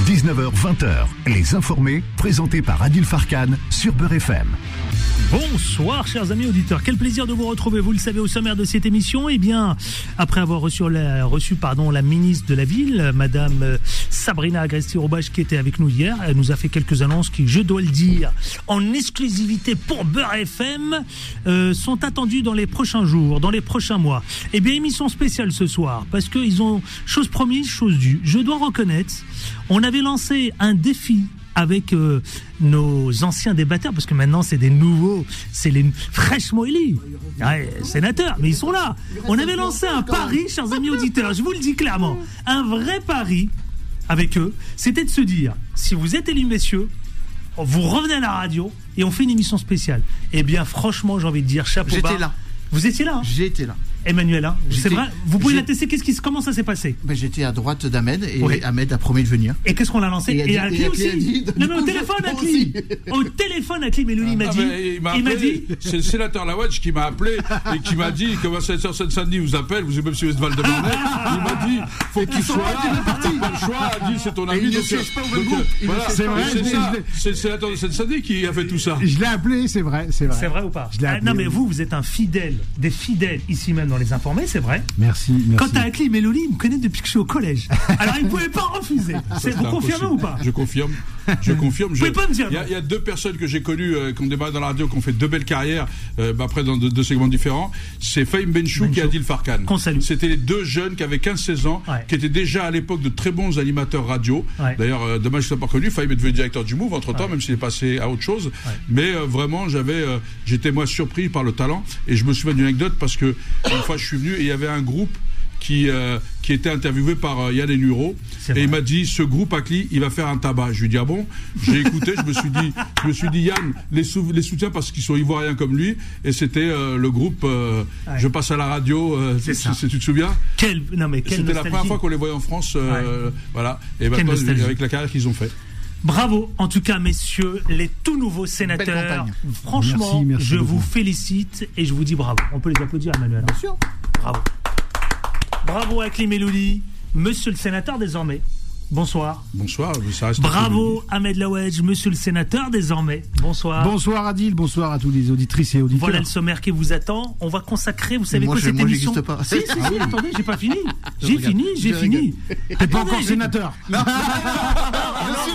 19h-20h, Les Informés, présentés par Adil Farkan sur Beurre FM. Bonsoir chers amis auditeurs, quel plaisir de vous retrouver, vous le savez, au sommaire de cette émission. Eh bien, après avoir reçu la ministre de la Ville, Madame Sabrina Agresti-Roubache, qui était avec nous hier, elle nous a fait quelques annonces qui, je dois le dire, en exclusivité pour Beurre FM, sont attendues dans les prochains jours, dans les prochains mois. Eh bien, émission spéciale ce soir, parce qu'ils ont, chose promise, chose due. Je dois reconnaître, on avait lancé un défi avec nos anciens débatteurs, parce que maintenant c'est des nouveaux, c'est les fraîchement élus, sénateurs, mais ils sont là. On avait lancé un pari, chers amis auditeurs, je vous le dis clairement, un vrai pari avec eux, c'était de se dire, si vous êtes élus messieurs, vous revenez à la radio et on fait une émission spéciale. Eh bien franchement, j'ai envie de dire chapeau bas. J'étais là. Vous étiez là, hein? J'étais là. Emmanuel, hein, c'est vrai, vous pouvez l'attester, comment ça s'est passé? J'étais à droite d'Ahmed et Ahmed a promis de venir. Et qu'est-ce qu'on a lancé? Et Akli aussi. Non mais au téléphone Akli. Au téléphone Akli, mais lui il m'a dit. C'est le sénateur Lawadj qui m'a appelé et qui m'a dit, comme un sénateur Seine-Saint-Denis vous appelle, vous même si vous êtes Val-de-Marnay, il m'a dit, faut qu'il soit là, pas le choix, il a dit c'est ton ami. Voilà, c'est vrai. C'est le sénateur de Seine-Saint-Denis qui a fait tout ça. Je l'ai appelé, c'est vrai. C'est vrai ou pas? Non mais vous êtes un fidèle, des fidèles ici même dans Les Informés, c'est vrai. Merci. Quant à Akli Meloli, il me connaît depuis que je suis au collège. Alors il ne pouvait pas refuser. Vous confirmez ou pas? Je confirme. Vous pouvez pas me dire. Il y a deux personnes que j'ai connues qui ont démarré dans la radio, qui ont fait deux belles carrières, après dans deux segments différents. C'est Fahim Benchou et Adil Farkan. Qu'on salue. C'était les deux jeunes qui avaient 15-16 ans, qui étaient déjà à l'époque de très bons animateurs radio. D'ailleurs, dommage qu'ils ne soient pas connus. Fahim est devenu directeur du Move entre temps, même s'il est passé à autre chose. Mais vraiment, j'étais moi surpris par le talent. Et je me souviens d'une anecdote parce que une fois je suis venu et il y avait un groupe qui était interviewé par Yann Enuro et il m'a dit, ce groupe Akli il va faire un tabac. Je lui ai dit ah bon? J'ai écouté, je me suis dit Yann les soutiens parce qu'ils sont ivoiriens comme lui, et c'était le groupe Je passe à la radio, tu te souviens? C'était la première fois qu'on les voyait en France, voilà, et maintenant avec la carrière qu'ils ont fait. Bravo, en tout cas, messieurs, les tout nouveaux sénateurs. Franchement, merci je vous félicite et je vous dis bravo. On peut les applaudir, Emmanuel. Bien sûr. Bravo. Bravo à Akli Meloli, monsieur le sénateur désormais. Bonsoir. Bonsoir, ça reste. Bravo Ahmed Lawadj, monsieur le sénateur désormais. Bonsoir. Bonsoir Adil, bonsoir à tous les auditrices et auditeurs. Voilà le sommaire qui vous attend. On va consacrer, vous savez quoi, cette émission. Pas. Si, attendez, j'ai pas fini. J'ai fini. T'es pas encore sénateur. Non. Je suis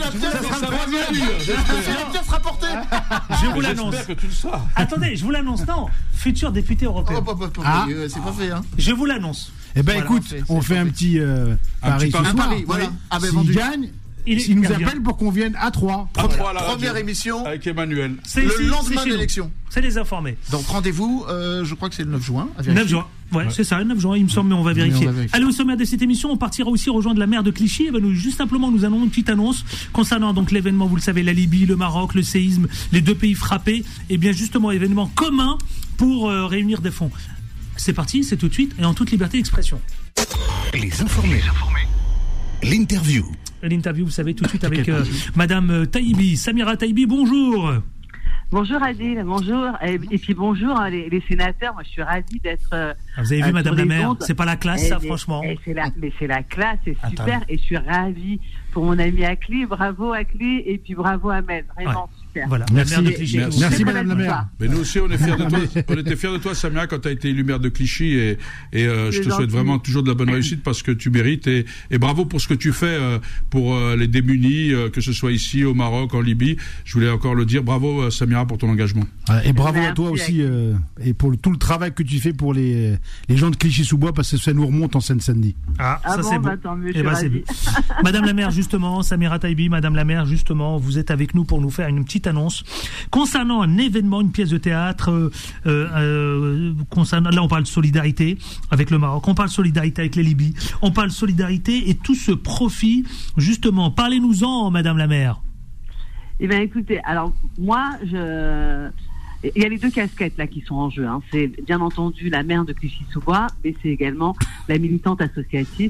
la pièce rapportée. Je vous l'annonce. J'espère que tu le sais. Attendez, je vous l'annonce. Non, futur député européen. C'est pas fait, hein. Je vous l'annonce. Eh ben écoute, on fait un petit pari ce soir. Voilà. S'il gagne, il nous appelle pour qu'on vienne à 3. Première émission avec Emmanuel. Le lendemain de l'élection. C'est Les Informés. Donc rendez-vous, je crois que c'est le 9 juin. 9 juin. Ouais, c'est ça, le 9 juin, il me semble, mais on va vérifier. Allez, au sommaire de cette émission, on partira aussi rejoindre la maire de Clichy. Elle va juste simplement nous annoncer une petite annonce concernant donc l'événement, vous le savez, la Libye, le Maroc, le séisme, les deux pays frappés. Et bien justement, événement commun pour réunir des fonds. C'est parti, c'est tout de suite et en toute liberté d'expression. Les Informés. L'interview. L'interview, vous savez, tout de suite avec Madame Taïbi. Samira Taïbi, bonjour. Bonjour Adil, bonjour. Et puis bonjour les sénateurs. Moi, je suis ravie d'être. Vous avez vu, Madame la maire, c'est pas la classe, ça, franchement. Mais c'est la classe, c'est super. Et je suis ravie pour mon ami Akli. Bravo Akli, et puis bravo Ahmed. Vraiment super. Voilà. Merci Madame la maire. Mais nous aussi, on est fiers de toi. On était fiers de toi, Samira, quand tu as été élu maire de Clichy. Et je te souhaite vraiment toujours de la bonne réussite parce que tu mérites. Et bravo pour ce que tu fais pour les démunis, que ce soit ici, au Maroc, en Libye. Je voulais encore le dire. Bravo, Samira, pour ton engagement. Et bravo à toi aussi, et pour tout le travail que tu fais pour les gens de Clichy-sous-Bois, parce que ça nous remonte en Seine-Saint-Denis. Ça c'est beau. Tant mieux, c'est beau. Madame la maire, justement, Samira Taïbi, Madame la maire, justement, vous êtes avec nous pour nous faire une petite annonce concernant un événement, une pièce de théâtre, concernant, là on parle de solidarité avec le Maroc, on parle de solidarité avec les Libyes, on parle de solidarité et tout ce profit, justement, parlez-nous-en, Madame la maire. Eh bien écoutez, alors moi, il y a les deux casquettes là qui sont en jeu, hein. C'est bien entendu la maire de Clichy-sous-Bois, mais c'est également la militante associative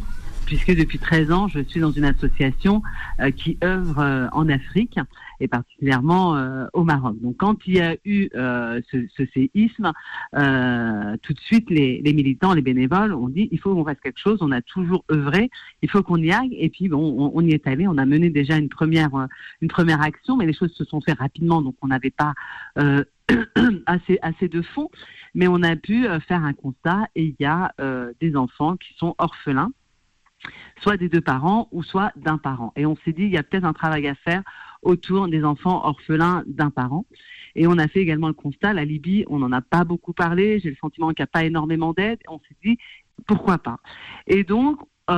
puisque depuis 13 ans, je suis dans une association qui œuvre en Afrique et particulièrement au Maroc. Donc, quand il y a eu ce séisme, tout de suite, les militants, les bénévoles ont dit il faut qu'on fasse quelque chose. On a toujours œuvré, il faut qu'on y aille. Et puis, bon, on y est allé. On a mené déjà une première action, mais les choses se sont faites rapidement, donc on n'avait pas assez de fonds, mais on a pu faire un constat et il y a des enfants qui sont orphelins, soit des deux parents ou soit d'un parent. Et on s'est dit, il y a peut-être un travail à faire autour des enfants orphelins d'un parent. Et on a fait également le constat, la Libye, on n'en a pas beaucoup parlé, j'ai le sentiment qu'il n'y a pas énormément d'aide. On s'est dit, pourquoi pas? Et donc,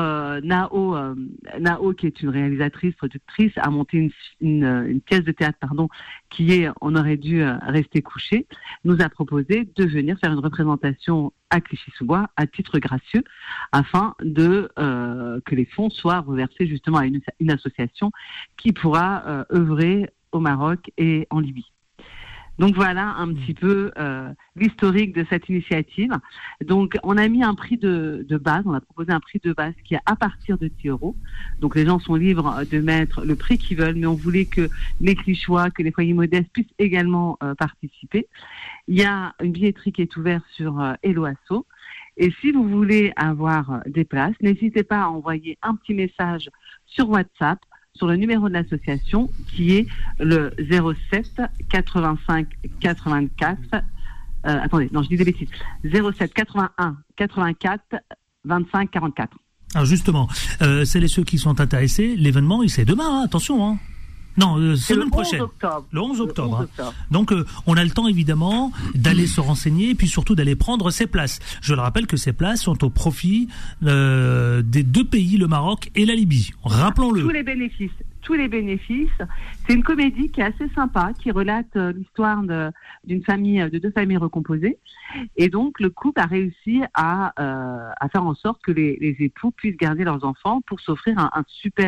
Nao, qui est une réalisatrice, productrice, a monté une pièce de théâtre, qui est On aurait dû rester couché, nous a proposé de venir faire une représentation à Clichy-sous-Bois à titre gracieux, afin de que les fonds soient reversés justement à une association qui pourra œuvrer au Maroc et en Libye. Donc voilà un petit peu l'historique de cette initiative. Donc on a mis un prix de base, on a proposé un prix de base qui est à partir de 10 €. Donc les gens sont libres de mettre le prix qu'ils veulent, mais on voulait que les Clichois, que les foyers modestes puissent également participer. Il y a une billetterie qui est ouverte sur Hello Asso. Et si vous voulez avoir des places, n'hésitez pas à envoyer un petit message sur WhatsApp sur le numéro de l'association qui est le 07 85 84 attendez, non, je dis des bêtises. 07 81 84 25 44. Alors justement, celles et ceux qui sont intéressés, l'événement, c'est demain, attention, hein. Non, semaine prochaine. Le 11 octobre. Donc, on a le temps, évidemment, d'aller se renseigner et puis surtout d'aller prendre ses places. Je le rappelle que ces places sont au profit des deux pays, le Maroc et la Libye. Rappelons-le. Tous les bénéfices. C'est une comédie qui est assez sympa, qui relate l'histoire de deux familles recomposées. Et donc, le couple a réussi à faire en sorte que les époux puissent garder leurs enfants pour s'offrir un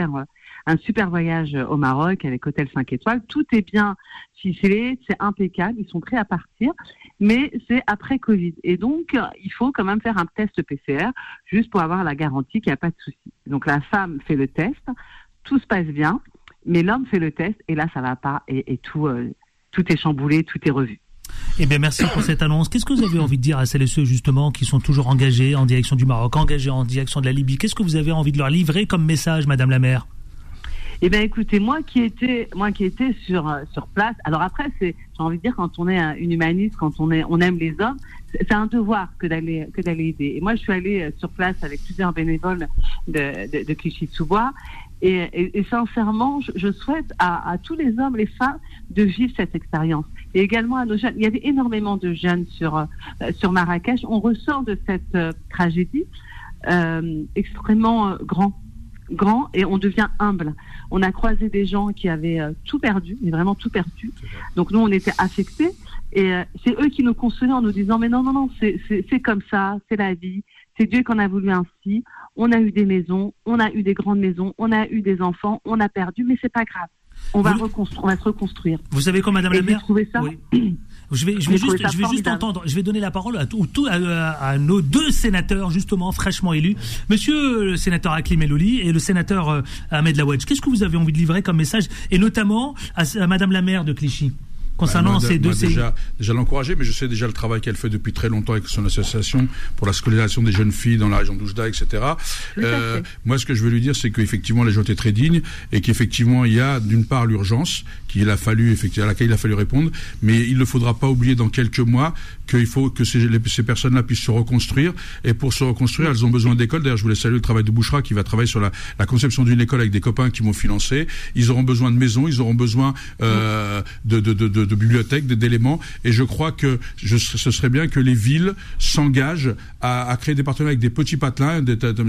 super voyage au Maroc avec hôtel 5 étoiles. Tout est bien ficelé, c'est impeccable, ils sont prêts à partir, mais c'est après Covid. Et donc, il faut quand même faire un test PCR, juste pour avoir la garantie qu'il n'y a pas de souci. Donc, la femme fait le test, tout se passe bien, mais l'homme fait le test, et là, ça ne va pas, et tout est chamboulé, tout est revu. Eh bien, merci pour cette annonce. Qu'est-ce que vous avez envie de dire à celles et ceux, justement, qui sont toujours engagés en direction du Maroc, engagés en direction de la Libye? Qu'est-ce que vous avez envie de leur livrer comme message, Madame la maire? Eh bien, écoutez, moi qui étais sur place. Alors après, j'ai envie de dire, quand on est une humaniste, quand on aime les hommes, c'est un devoir que d'aller aider. Et moi, je suis allée sur place avec plusieurs bénévoles de Clichy-sous-Bois. Et sincèrement, je souhaite à tous les hommes, les femmes, de vivre cette expérience. Et également à nos jeunes. Il y avait énormément de jeunes sur Marrakech. On ressort de cette tragédie extrêmement grand, et on devient humble. On a croisé des gens qui avaient tout perdu, mais vraiment tout perdu. Donc nous, on était affectés, et c'est eux qui nous consolaient en nous disant mais non, c'est comme ça, c'est la vie, c'est Dieu qu'on a voulu ainsi. On a eu des maisons, on a eu des grandes maisons, on a eu des enfants, on a perdu, mais c'est pas grave. On va se reconstruire. Vous savez quoi, Madame la maire? Ça, oui. Je vais juste entendre. Je vais donner la parole à nos deux sénateurs justement fraîchement élus, Monsieur le sénateur Hakim Elouli et le sénateur Ahmed Lawedge. Qu'est-ce que vous avez envie de livrer comme message, et notamment à Madame la maire de Clichy? Concernant ces deux déjà l'encourager, mais je sais déjà le travail qu'elle fait depuis très longtemps avec son association pour la scolarisation des jeunes filles dans la région d'Oujda, etc. Moi, ce que je veux lui dire, c'est qu'effectivement, les gens étaient très dignes, et qu'effectivement, il y a d'une part l'urgence à laquelle il a fallu répondre, mais il ne faudra pas oublier dans quelques mois qu'il faut que ces personnes-là puissent se reconstruire, et pour se reconstruire, elles ont besoin d'écoles. D'ailleurs, je voulais saluer le travail de Bouchra, qui va travailler sur la conception d'une école avec des copains qui m'ont financé. Ils auront besoin de maisons, ils auront besoin de bibliothèques, d'éléments, et je crois que ce serait bien que les villes s'engagent à créer des partenariats avec des petits patelins,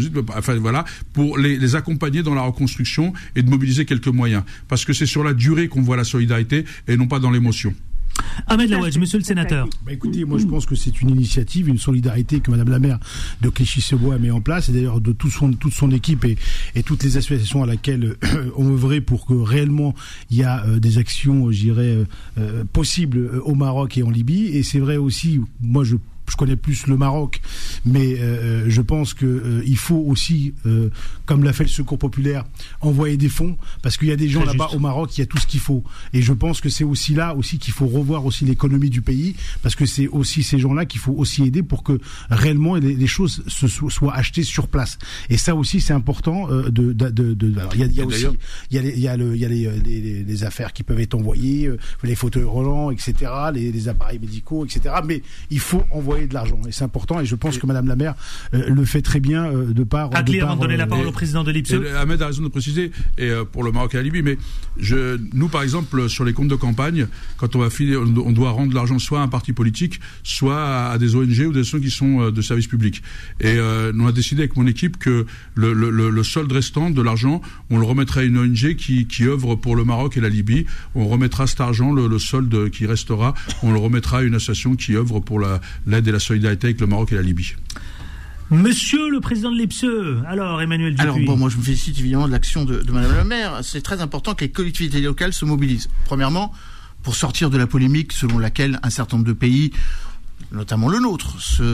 pour les accompagner dans la reconstruction et de mobiliser quelques moyens, parce que c'est sur la durée qu'on voit la solidarité et non pas dans l'émotion. Ahmed Lawedge, monsieur le sénateur. Écoutez, moi je pense que c'est une initiative, une solidarité que Madame la maire de Clichy-sous-Bois met en place, et d'ailleurs de toute son équipe et toutes les associations à laquelle on œuvrait pour que réellement il y a des actions, je dirais, possibles au Maroc et en Libye. Et c'est vrai aussi, moi je je connais plus le Maroc, mais je pense que il faut aussi, comme l'a fait le Secours populaire, envoyer des fonds, parce qu'il y a des gens là-bas au Maroc, il y a tout ce qu'il faut. Et je pense que c'est aussi là aussi qu'il faut revoir aussi l'économie du pays, parce que c'est aussi ces gens-là qu'il faut aussi aider pour que réellement les choses soient achetées sur place. Et ça aussi c'est important. Alors il y a les affaires qui peuvent être envoyées, les fauteuils roulants, etc., les appareils médicaux, etc. Mais il faut envoyer de l'argent et c'est important. Et je pense que Madame la maire le fait très bien de par. Avant de donner la parole au président de l'IPSE. Ahmed a raison de préciser, et pour le Maroc et la Libye, mais nous par exemple sur les comptes de campagne, quand on va filer, on doit rendre l'argent soit à un parti politique, soit à des ONG ou des associations qui sont de service public. Et nous on a décidé avec mon équipe que le solde restant de l'argent, on le remettrait à une ONG qui œuvre pour le Maroc et la Libye. On remettra cet argent, le solde qui restera, on le remettra à une association qui œuvre pour l'aide et la solidarité avec le Maroc et la Libye. Monsieur le président de l'IPSE, alors Emmanuel Dupuis. Alors moi je me félicite évidemment de l'action de Madame la maire. C'est très important que les collectivités locales se mobilisent. Premièrement, pour sortir de la polémique selon laquelle un certain nombre de pays, notamment le nôtre,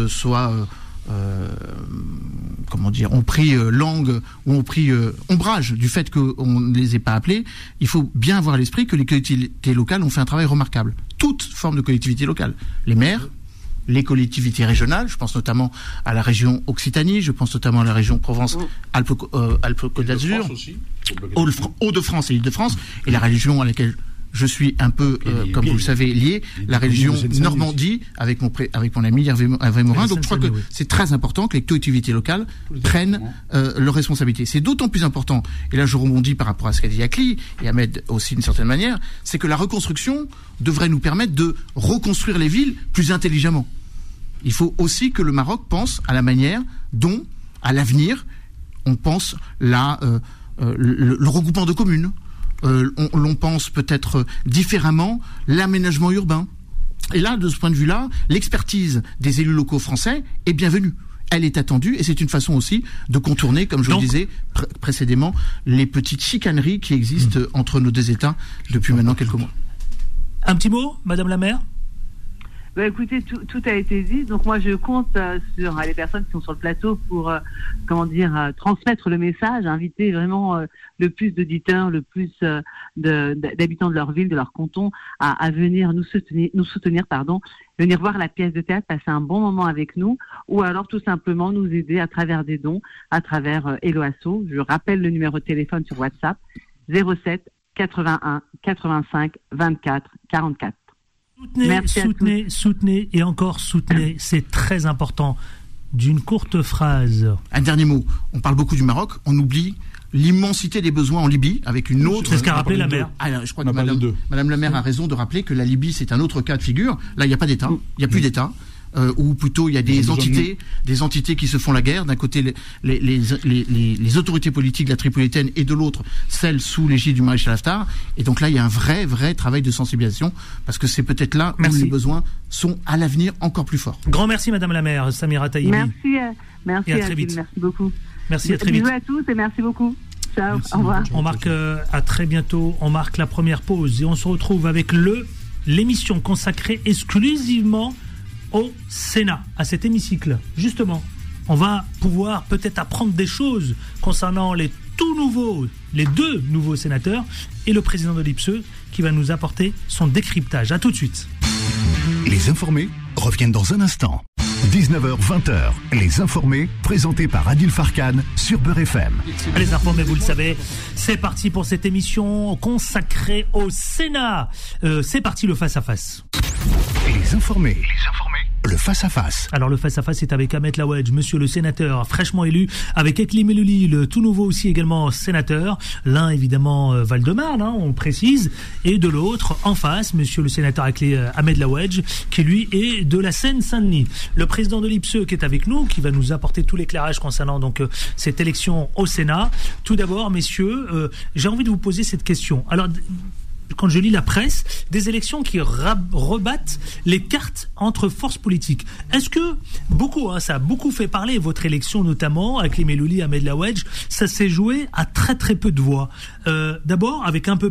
ont pris langue ou ont pris ombrage du fait qu'on ne les ait pas appelés. Il faut bien avoir à l'esprit que les collectivités locales ont fait un travail remarquable. Toute forme de collectivité locale. Les maires, les collectivités régionales, je pense notamment à la région Occitanie, je pense notamment à la région Provence-Alpes-Côte d'Azur, Hauts-de-France et Île-de-France, et la région à laquelle je suis un peu, comme vous le savez, lié, la région Normandie, avec mon ami Hervé Morin. Donc je crois que c'est très important que les collectivités locales prennent leurs responsabilités. C'est d'autant plus important, et là je rebondis par rapport à ce qu'a dit Akli, et Ahmed aussi d'une certaine manière, c'est que la reconstruction devrait nous permettre de reconstruire les villes plus intelligemment. Il faut aussi que le Maroc pense à la manière dont, à l'avenir, on pense le regroupement de communes. On pense peut-être différemment l'aménagement urbain. Et là, de ce point de vue-là, l'expertise des élus locaux français est bienvenue. Elle est attendue et c'est une façon aussi de contourner, comme je le disais précédemment, les petites chicaneries qui existent entre nos deux États depuis maintenant quelques mois. Un petit mot, Madame la maire ? Écoutez, tout a été dit. Donc moi, je compte sur les personnes qui sont sur le plateau pour, transmettre le message, inviter vraiment le plus d'auditeurs, le plus d'habitants de leur ville, de leur canton, à venir nous soutenir, venir voir la pièce de théâtre, passer un bon moment avec nous, ou alors tout simplement nous aider à travers des dons, à travers Hello Asso. Je rappelle le numéro de téléphone sur WhatsApp 07 81 85 24 44. Soutenez et encore soutenez, c'est très important. D'une courte phrase. Un dernier mot, on parle beaucoup du Maroc, on oublie l'immensité des besoins en Libye avec une autre... C'est ce qu'a rappelé la maire. Je crois que Madame la maire a raison de rappeler que la Libye c'est un autre cas de figure. Là il n'y a pas d'État, il n'y a plus d'État. Ou plutôt il y a des entités qui se font la guerre. D'un côté les autorités politiques de la Tripolitaine et de l'autre celles sous l'égide du maréchal Haftar. Et donc là il y a un vrai travail de sensibilisation parce que c'est peut-être là où les besoins sont à l'avenir encore plus forts. Grand merci Madame la maire Samira Taïbi. Merci et à très vite. Merci beaucoup. Merci, à très vite. Bisous à tous et merci beaucoup. Ciao, au revoir. On marque à très bientôt. On marque la première pause et on se retrouve avec l'émission consacrée exclusivement au Sénat, à cet hémicycle. Justement, on va pouvoir peut-être apprendre des choses concernant les deux nouveaux sénateurs et le président de l'IPSE qui va nous apporter son décryptage. À tout de suite. Les informés reviennent dans un instant. 19h-20h, les informés, présentés par Adil Farkan sur Beurre FM. Les informés, vous le savez, c'est parti pour cette émission consacrée au Sénat. C'est parti, le face-à-face. Les informés. Le face-à-face. Alors le face-à-face est avec Ahmed Lawedge, monsieur le sénateur fraîchement élu, avec Ekli Melouli, le tout nouveau aussi également sénateur, l'un évidemment Val-de-Marne, on le précise, et de l'autre en face, monsieur le sénateur Ahmed Lawedge, qui lui est de la Seine-Saint-Denis. Le président de l'IPSE qui est avec nous, qui va nous apporter tout l'éclairage concernant donc cette élection au Sénat. Tout d'abord, messieurs, j'ai envie de vous poser cette question. Alors, quand je lis la presse, des élections qui rebattent les cartes entre forces politiques. Est-ce que ça a beaucoup fait parler, votre élection notamment, avec les Melouli, Ahmed Laouedj, ça s'est joué à très très peu de voix. D'abord, avec un peu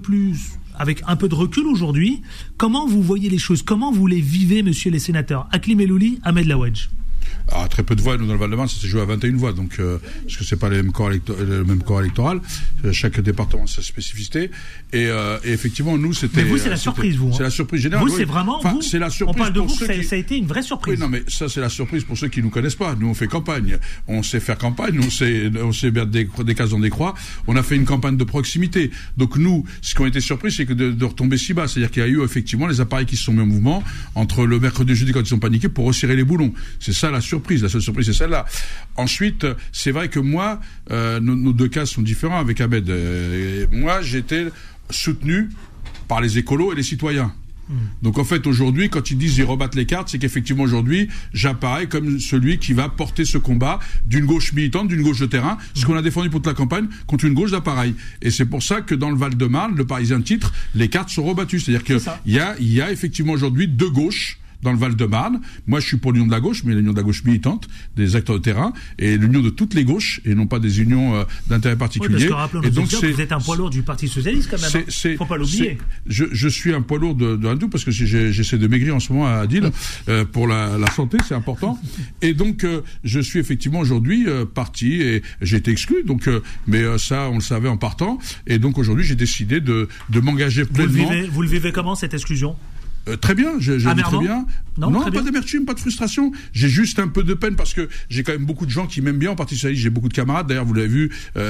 de recul aujourd'hui, comment vous voyez les choses? Comment vous les vivez, messieurs les sénateurs? Akli Melouli, Ahmed Laouedj. Ah, très peu de voix, nous dans le Val-de-Marne, ça s'est joué à 21 voix, donc parce que c'est pas le même corps électoral. Chaque département a sa spécificité. Et effectivement, nous, c'était. Mais vous, c'est la surprise, vous. C'est la surprise générale. Vous, c'est vraiment. Vous, c'est la surprise. On parle de pour vous, ceux ça a été une vraie surprise. Oui, non, mais ça, c'est la surprise pour ceux qui nous connaissent pas. Nous, on fait campagne. On sait faire campagne. On sait mettre des cases dans des croix. On a fait une campagne de proximité. Donc nous, ce qui a été surpris, c'est que de retomber si bas. C'est-à-dire qu'il y a eu effectivement les appareils qui se sont mis en mouvement entre le mercredi et le jeudi quand ils sont paniqués pour resserrer les boulons. C'est ça la surprise. La seule surprise, c'est celle-là. Ensuite, c'est vrai que moi, nos deux cas sont différents avec Ahmed. Moi, j'étais soutenu par les écolos et les citoyens. Donc en fait aujourd'hui quand ils disent ils rebattent les cartes, c'est qu'effectivement aujourd'hui j'apparais comme celui qui va porter ce combat d'une gauche militante, d'une gauche de terrain, ce qu'on a défendu pour toute la campagne contre une gauche d'appareil. Et c'est pour ça que dans le Val-de-Marne, le Parisien titre, les cartes sont rebattues. C'est-à-dire que il y a effectivement aujourd'hui deux gauches dans le Val-de-Marne. Moi, je suis pour l'union de la gauche, mais l'union de la gauche militante, des acteurs de terrain, et l'union de toutes les gauches, et non pas des unions d'intérêt particulier. Oui, parce que rappelons vous êtes un poids lourd du Parti Socialiste, quand même. Faut pas l'oublier. Je suis un poids lourd de Hindou, parce que j'essaie de maigrir en ce moment à Adil, pour la santé, c'est important. Et donc, je suis effectivement aujourd'hui parti, et j'ai été exclu, donc, mais ça, on le savait en partant, et donc aujourd'hui, j'ai décidé de m'engager pleinement. Vous le vivez comment, cette exclusion? Très bien, j'ai très bien. Non, pas d'amertume, pas de frustration. J'ai juste un peu de peine parce que j'ai quand même beaucoup de gens qui m'aiment bien en Parti socialiste. J'ai beaucoup de camarades. D'ailleurs, vous avez vu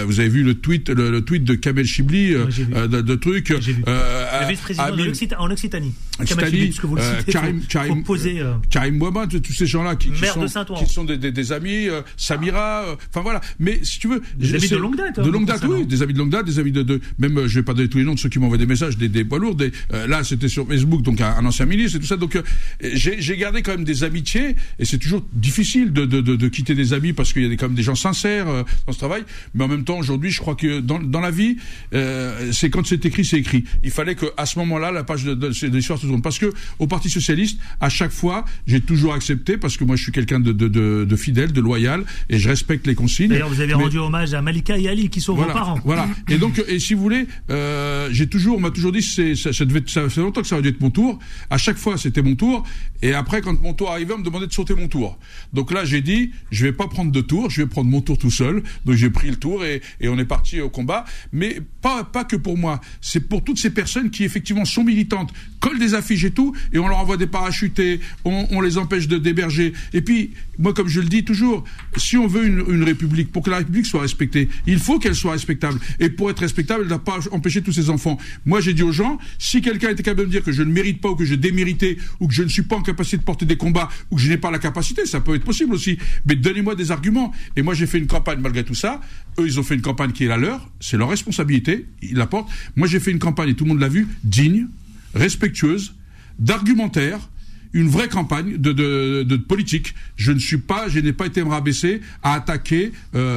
le tweet de Kamel Chibli, de trucs. Le vice-président en Occitanie. Kamel Chibli, puisque vous le citez, Karim Bouama, tous ces gens-là qui sont des amis, Samira, enfin voilà. Mais si tu veux, des amis de longue date. De longue date, oui, des amis de longue date, des amis de même, je vais pas donner tous les noms de ceux qui m'envoient des messages, des poids lourds. Là, c'était sur Facebook, donc un ancien ministre et tout ça. Donc j'ai gardé quand même des amitiés et c'est toujours difficile de quitter des amis parce qu'il y a quand même des gens sincères dans ce travail. Mais en même temps, aujourd'hui, je crois que dans la vie, c'est quand c'est écrit, c'est écrit. Il fallait que à ce moment-là, la page de l'histoire se tourne. Parce que au Parti socialiste, à chaque fois, j'ai toujours accepté parce que moi, je suis quelqu'un de fidèle, de loyal et je respecte les consignes. D'ailleurs, vous avez rendu hommage à Malika et Ali qui sont vos parents. Voilà. Et donc, et si vous voulez, on m'a toujours dit, ça fait longtemps que ça aurait dû être mon tour. À chaque fois, c'était mon tour. Et après, quand mon tour arrivait, on me demandait de sauter mon tour. Donc là, j'ai dit, je vais pas prendre de tour, je vais prendre mon tour tout seul. Donc j'ai pris le tour et on est parti au combat. Mais pas que pour moi. C'est pour toutes ces personnes qui, effectivement, sont militantes, collent des affiches et tout, et on leur envoie des parachutés, on les empêche d'héberger. Et puis, moi, comme je le dis toujours, si on veut une république, pour que la république soit respectée, il faut qu'elle soit respectable. Et pour être respectable, elle ne doit pas empêcher tous ses enfants. Moi, j'ai dit aux gens, si quelqu'un était capable de me dire que je ne mérite pas ou que je déméritais ou que je ne suis pas en capacité de porter des combats ou que je n'ai pas la capacité, ça peut être possible aussi. Mais donnez-moi des arguments. Et moi, j'ai fait une campagne malgré tout ça. Eux, ils ont fait une campagne qui est la leur. C'est leur responsabilité. Ils la portent. Moi, j'ai fait une campagne, et tout le monde l'a vu, digne, respectueuse, d'argumentaire, une vraie campagne de politique. Je n'ai pas été me rabaisser à attaquer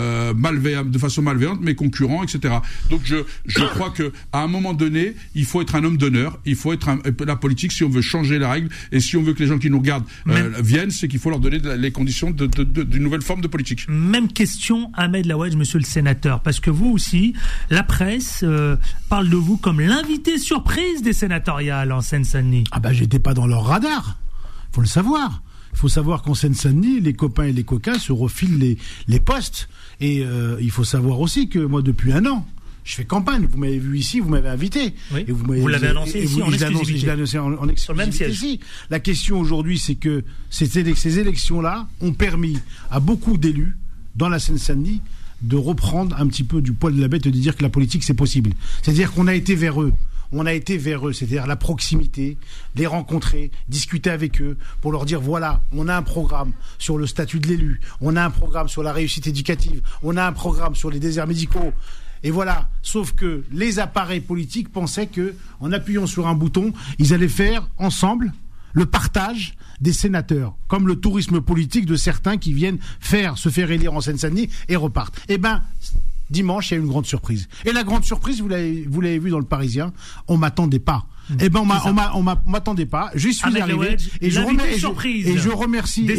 de façon malveillante mes concurrents, etc. Donc je crois que à un moment donné, il faut être un homme d'honneur. Il faut être la politique si on veut changer la règle et si on veut que les gens qui nous regardent viennent, c'est qu'il faut leur donner les conditions d'une nouvelle forme de politique. Même question, Ahmed Laouedj, monsieur le sénateur, parce que vous aussi, la presse parle de vous comme l'invité surprise des sénatoriales en Seine-Saint-Denis. Ah bah j'étais pas dans leur radar. Faut le savoir. Il faut savoir qu'en Seine-Saint-Denis, les copains et les coquins se refilent les postes. Et il faut savoir aussi que moi, depuis 1 an, je fais campagne. Vous m'avez vu ici, vous m'avez invité. Oui. Et vous l'avez annoncé ici en exclusivité. Je l'ai annoncé en exclusivité. Sur le même siège. Ici. La question aujourd'hui, c'est que ces élections-là ont permis à beaucoup d'élus dans la Seine-Saint-Denis de reprendre un petit peu du poil de la bête et de dire que la politique, c'est possible. C'est-à-dire qu'on a été vers eux. C'est-à-dire la proximité, les rencontrer, discuter avec eux, pour leur dire voilà, on a un programme sur le statut de l'élu, on a un programme sur la réussite éducative, on a un programme sur les déserts médicaux. Et voilà, sauf que les appareils politiques pensaient que, en appuyant sur un bouton, ils allaient faire ensemble le partage des sénateurs, comme le tourisme politique de certains qui viennent se faire élire en Seine-Saint-Denis et repartent. Eh ben, dimanche, il y a une grande surprise. Et la grande surprise, vous l'avez vu dans le Parisien, on m'attendait pas. Eh ben, on m'attendait pas. Je suis arrivé et je remercie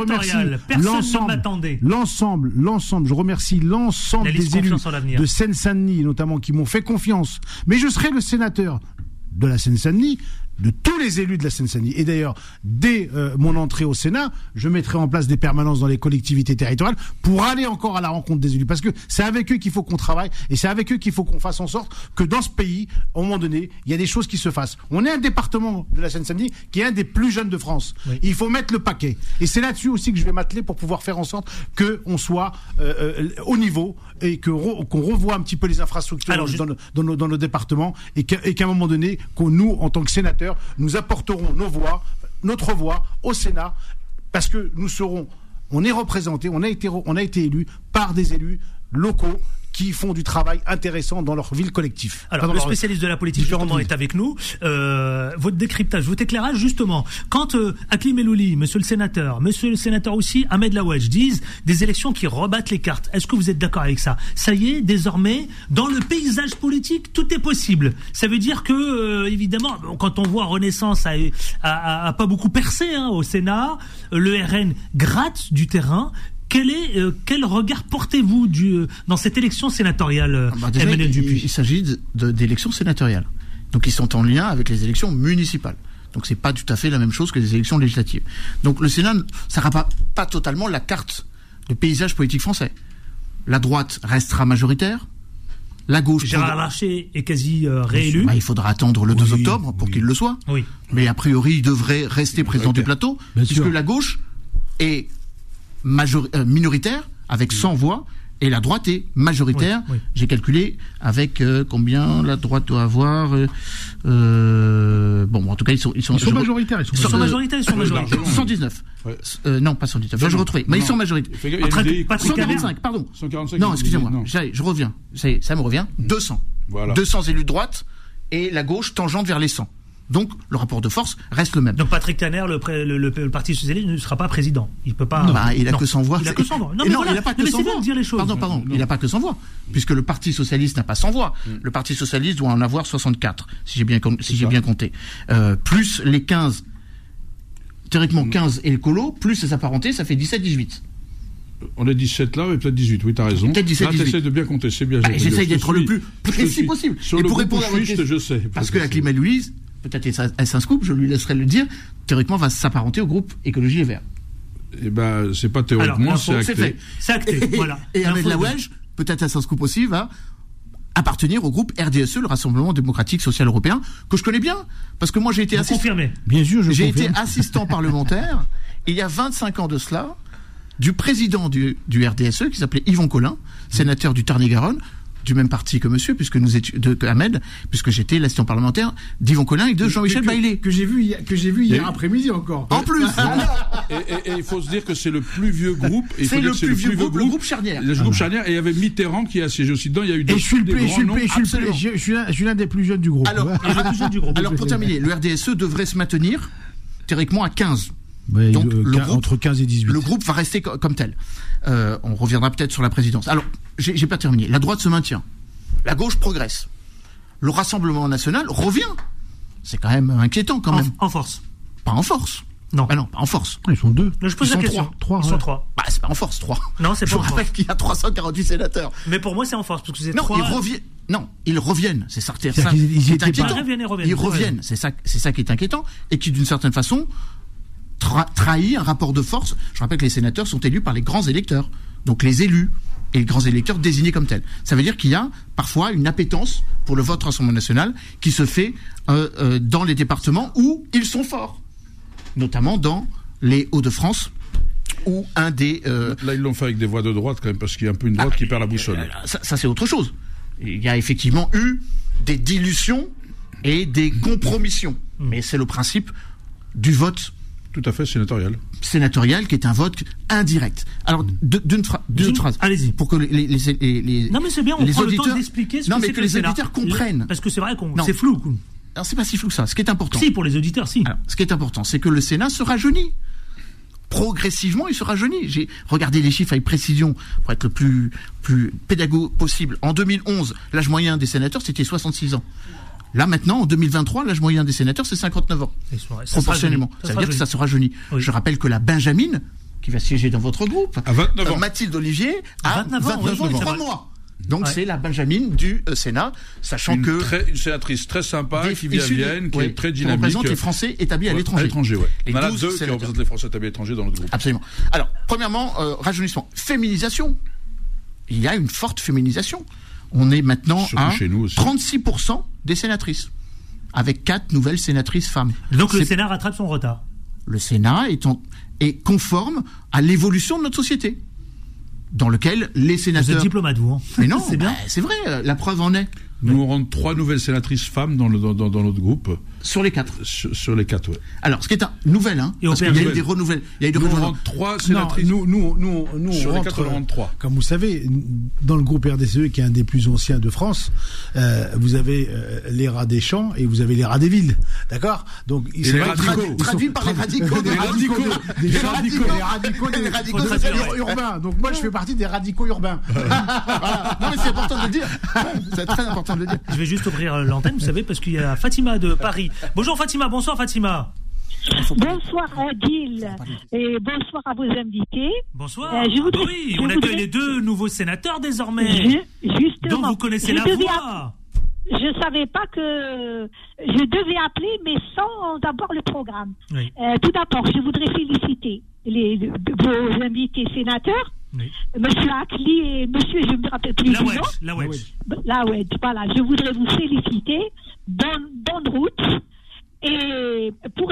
l'ensemble. Je remercie l'ensemble des élus de Seine-Saint-Denis, notamment, qui m'ont fait confiance. Mais je serai le sénateur de la Seine-Saint-Denis, de tous les élus de la Seine-Saint-Denis. Et d'ailleurs, dès mon entrée au Sénat, je mettrai en place des permanences dans les collectivités territoriales pour aller encore à la rencontre des élus. Parce que c'est avec eux qu'il faut qu'on travaille et c'est avec eux qu'il faut qu'on fasse en sorte que dans ce pays, à un moment donné, il y a des choses qui se fassent. On est un département de la Seine-Saint-Denis qui est un des plus jeunes de France. Oui. Il faut mettre le paquet. Et c'est là-dessus aussi que je vais m'atteler pour pouvoir faire en sorte qu'on soit au niveau et qu'on revoie un petit peu les infrastructures dans nos départements et qu'à un moment donné, nous, en tant que sénateurs, nous apporterons notre voix au Sénat, parce que on est représentés, on a été élus par des élus locaux qui font du travail intéressant dans leur ville collective. Alors, le spécialiste de la politique, justement, est avec nous. Votre décryptage, votre éclairage, justement. Quand Hakim Elouli, monsieur le sénateur aussi, Ahmed Laouedj, disent des élections qui rebattent les cartes, est-ce que vous êtes d'accord avec ça? Ça y est, désormais, dans le paysage politique, tout est possible. Ça veut dire que, évidemment, quand on voit Renaissance a pas beaucoup percé au Sénat, le RN gratte du terrain. Quel regard portez-vous dans cette élection sénatoriale, Emmanuel Dupuis? Il s'agit d'élections sénatoriales. Donc ils sont en lien avec les élections municipales. Donc c'est pas tout à fait la même chose que les élections législatives. Donc le Sénat, ça ne sera pas totalement la carte de paysage politique français. La droite restera majoritaire. La gauche... Gérard Larcher est quasi réélu. Il faudra attendre le 2 octobre pour qu'il le soit. Oui. Mais a priori, il devrait rester président du plateau, puisque la gauche est minoritaire avec 100 voix et la droite est majoritaire. Oui. J'ai calculé avec combien la droite doit avoir. En tout cas ils sont majoritaires. Ils sont majoritaires. 119. Ouais. Non, pas 119. Je retrouve. Mais ils sont majoritaires. 145, pardon. 145. Non, excusez-moi. Je reviens. Ça me revient. 200. Voilà. 200 élus de droite et la gauche tangente vers les 100. Donc, le rapport de force reste le même. Donc, Patrick Caner, le Parti Socialiste, ne sera pas président. Il peut pas. Il a que 100 voix. Il a que 100 voix. Non, mais voilà. Il a pas que 100 voix. C'est bien de dire les choses. Pardon. Il n'a pas que 100 voix. Puisque le Parti Socialiste n'a pas 100 voix. Le Parti Socialiste doit en avoir 64, si j'ai bien compté. Plus les 15, théoriquement 15 et le colo, plus les apparentés, ça fait 17-18. On est 17 là, mais peut-être 18, oui, t'as raison. Peut-être 17, 18. T'essayes de bien compter, c'est bien. J'essaye d'être le plus précis possible. Sur le groupe Pouchiste, je sais. Parce que la Climat-Louise, peut-être est-ce un scoop, je lui laisserai le dire, théoriquement va s'apparenter au groupe Écologie Les Verts. Eh ben, c'est pas théoriquement, c'est acté. C'est acté, voilà. Et Ahmed Laouedj, peut-être est-ce un scoop aussi, va appartenir au groupe RDSE, le Rassemblement Démocratique Social Européen, que je connais bien, parce que moi j'ai été Bien sûr, j'ai été assistant parlementaire, il y a 25 ans de cela, du président du RDSE, qui s'appelait Yvon Collin, sénateur du Tarn-et-Garonne, du même parti que monsieur, puisque Ahmed, puisque j'étais l'assistant parlementaire d'Yvon Collin et de Jean-Michel Baillet. Que j'ai vu hier après-midi encore. En plus! Et il faut se dire que c'est le plus vieux groupe. C'est le plus vieux groupe, le groupe charnière. Le groupe charnière, et il y avait Mitterrand qui a siégé aussi dedans, il y a eu des grands noms. Je suis l'un des plus jeunes du groupe. Alors, pour terminer, le RDSE devrait se maintenir, théoriquement, à 15. Ouais, donc entre 15 et 18. Le groupe va rester comme tel. On reviendra peut-être sur la présidence. Alors, j'ai pas terminé. La droite se maintient. La gauche progresse. Le Rassemblement national revient. C'est quand même inquiétant quand même. En force. Pas en force. Non. Non, pas en force. Ils sont 2. Je pose la question. 3. Ils sont 3. C'est pas en force, 3. Non, c'est pas en force. Je vous rappelle qu'il y a 348 sénateurs. Mais pour moi, c'est en force, parce que c'est 3. Ils reviennent. C'est certain. Ils reviennent. C'est ça qui est inquiétant. Et qui, d'une certaine façon, trahit un rapport de force. Je rappelle que les sénateurs sont élus par les grands électeurs. Donc les élus et les grands électeurs désignés comme tels. Ça veut dire qu'il y a parfois une appétence pour le vote Rassemblement national qui se fait dans les départements où ils sont forts. Notamment dans les Hauts-de-France, où un des... Là, ils l'ont fait avec des voix de droite quand même, parce qu'il y a un peu une droite qui perd la boussole. Ça, c'est autre chose. Il y a effectivement eu des dilutions et des compromissions. Mais c'est le principe du vote. Tout à fait, sénatorial. Sénatorial, qui est un vote indirect. Alors, d'une phrase. Allez-y. Pour que les non, mais c'est bien, on prend le temps d'expliquer ce que c'est que les auditeurs comprennent. Parce que c'est vrai c'est flou. Alors, c'est pas si flou que ça. Ce qui est important. Si, pour les auditeurs, si. Alors, ce qui est important, c'est que le Sénat se rajeunit. progressivement, il se rajeunit. J'ai regardé les chiffres avec précision pour être le plus pédagogue possible. En 2011, l'âge moyen des sénateurs, c'était 66 ans. Là, maintenant, en 2023, l'âge moyen des sénateurs, c'est 59 ans. Proportionnellement. Ça veut dire que ça se rajeunit. Oui. Je rappelle que la Benjamine, qui va siéger dans votre groupe, à 29 ans. Mathilde Olivier, à 29 ans et 3 mois. Donc c'est la Benjamine du Sénat, sachant une sénatrice très sympa qui vient à Vienne, qui est très dynamique. Qui représente les Français établis à l'étranger. On en a 2 qui représentent les Français établis à l'étranger dans notre groupe. Absolument. Alors, premièrement, rajeunissement. Féminisation. Il y a une forte féminisation. On est maintenant à 36% des sénatrices, avec 4 nouvelles sénatrices femmes. Donc le Sénat rattrape son retard. Le Sénat est conforme à l'évolution de notre société, dans lequel les sénateurs... Vous êtes diplomate, vous, hein. Mais non, c'est bien. C'est vrai, la preuve en est. Nous aurons 3 nouvelles sénatrices femmes dans notre groupe. Sur les 4. Sur les 4, oui. Alors, ce qui est nouvelle, hein, parce qu'il y a eu des renouvellements. Nous aurons 3 sénatrices. Nous sur on les 4, on aura 3. Comme vous savez, dans le groupe RDCE, qui est un des plus anciens de France, vous avez les rats des champs et vous avez les rats des villes. D'accord? Donc, ils sont traduits par les radicaux. Les radicaux urbains. Donc, moi, je fais partie des radicaux urbains. Non, mais c'est important de le dire. C'est très important de le dire. Je vais juste ouvrir l'antenne, vous savez, parce qu'il y a Fatima de Paris. Bonjour Fatima, bonsoir Fatima. Bonsoir Adil et bonsoir à vos invités. Bonsoir. On accueille les 2 nouveaux sénateurs désormais. Justement. Donc vous connaissez la voix. Je savais pas que je devais appeler, mais sans avoir le programme. Oui. Tout d'abord, je voudrais féliciter vos invités sénateurs. Oui. Monsieur Akli et monsieur, je ne me rappelle plus du nom. Lawedge, voilà. Je voudrais vous féliciter. Bonne route. Et